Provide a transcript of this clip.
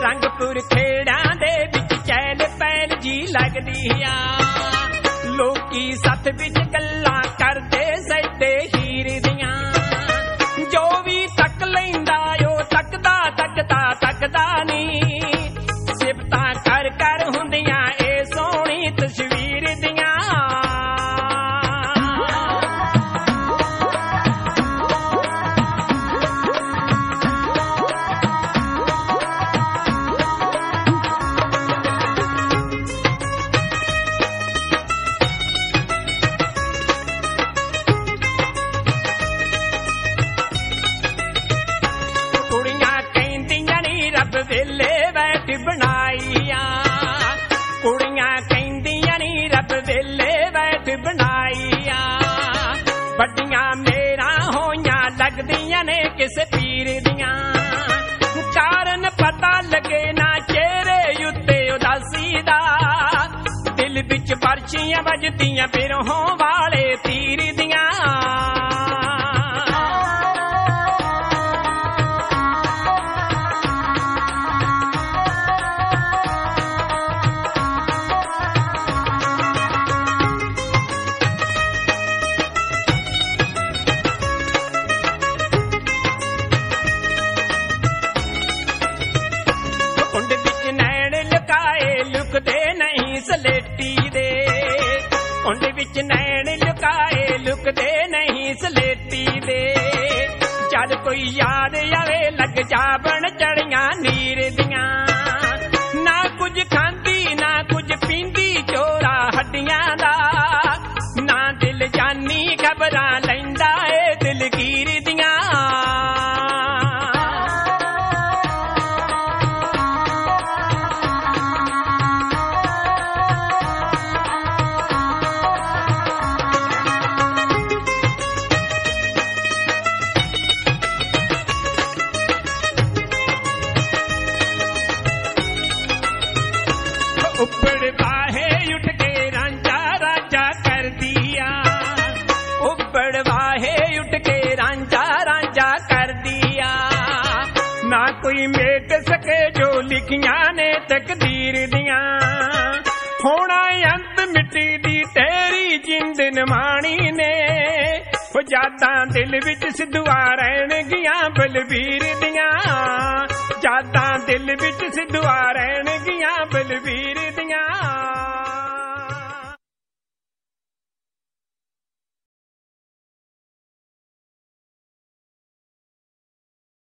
ਰੰਗਪੁਰ ਖੇੜਾਂ ਦੇ ਵਿੱਚ ਚਹਿਲ ਪਹਿਲ ਜੀ ਲੱਗਦੀ ਆ। ਲੋਕੀ ਸੱਥ ਵਿੱਚ ਗੱਲਾਂ ਕਰਦੇ ਸੈਦੇ ਹੀਰ ਦੀਆਂ। ਜੋ ਵੀ ਤੱਕ ਲੈਂਦਾ ਉਹ ਤੱਕਦਾ ਤੱਕਦਾ ਤੱਕਦਾ ਨੀ। ਸਿਫਤਾਂ ਕਰ ਕਰ ਹੁੰਦੀਆਂ ਇਹ ਸੋਹਣੀ ਤਸਵੀਰ ਦੀਆਂ। ਵੇਲੇ ਬੈਠ ਬਣਾਈਆਂ ਕੁੜੀਆਂ ਕਹਿੰਦੀਆਂ ਨੀ ਰੱਬ ਵੇਲੇ ਬੈਠ ਬਣਾਈਆਂ। ਵੱਡੀਆਂ ਮੇਰਾਂ ਹੋਈਆਂ ਲੱਗਦੀਆਂ ਨੇ ਕਿਸੇ ਪੀਰ ਦੀਆਂ। ਕਾਰਨ ਪਤਾ ਲੱਗੇ ਨਾ ਚਿਹਰੇ ਉੱਤੇ ਉਦਾਸੀ ਦਾ। ਦਿਲ ਵਿੱਚ ਪਰਚੀਆਂ ਵੱਜਦੀਆਂ ਬਿਰਹੋਂ ਵਾਲੇ ਤੀਰ ਦੀਆਂ। ਕੁੰਡ ਵਿੱਚ ਨੈਣ ਲੁਕਾਏ ਲੁਕਦੇ ਨਹੀਂ ਸਲੇਟੀ ਦੇ। ਕੁੰਡ ਵਿੱਚ ਨੈਣ ਲੁਕਾਏ ਲੁਕਦੇ ਨਹੀਂ ਸਲੇਟੀ ਦੇ। ਜਦ ਕੋਈ ਯਾਦ ਆਵੇ ਲੱਗ ਜਾਵਣ ਚੜੀਆਂ ਨੀਰ ਦੀਆਂ। ਨਾ ਕੁਝ ਖਾਂਦੀ ਨਾ ਕੁਝ ਪੀਂਦੀ ਚੋਰਾ ਹੱਡੀਆਂ ਦਾ। ਨਾ ਦਿਲ ਜਾਨੀ ਖਬਰਾਂ ਲੈਂਦਾ ਏ ਦਿਲਗੀਰ ਦੀਆਂ। ਉੱਪੜ ਵਾਹੇ ਉੱਠ ਕੇ ਰਾਂਝਾ ਰਾਂਝਾ ਕਰਦੀ ਆ। ਉੱਪੜ ਵਾਹੇ ਉੱਠ ਕੇ ਰਾਂਝਾ ਰਾਂਝਾ ਕਰਦੀ ਆ। ਨਾ ਕੋਈ ਮੇਟ ਸਕੇ ਜੋ ਲਿਖੀਆਂ ਨੇ ਤਕਦੀਰ ਦੀਆਂ। ਹੋਣਾ ਅੰਤ ਮਿੱਟੀ ਦੀ ਤੇਰੀ ਜਿੰਦ ਨਿਮਾਣੀ ਨੇ। ਉਹ ਯਾਦਾਂ ਦਿਲ ਵਿੱਚ ਸਿੱਧੂਆਂ ਰਹਿਣਗੀਆਂ ਬਲਬੀਰ ਦੀਆਂ। ਯਾਦਾਂ ਦਿਲ ਵਿੱਚ ਸਿੱਧੂਆਂ ਰਹਿਣ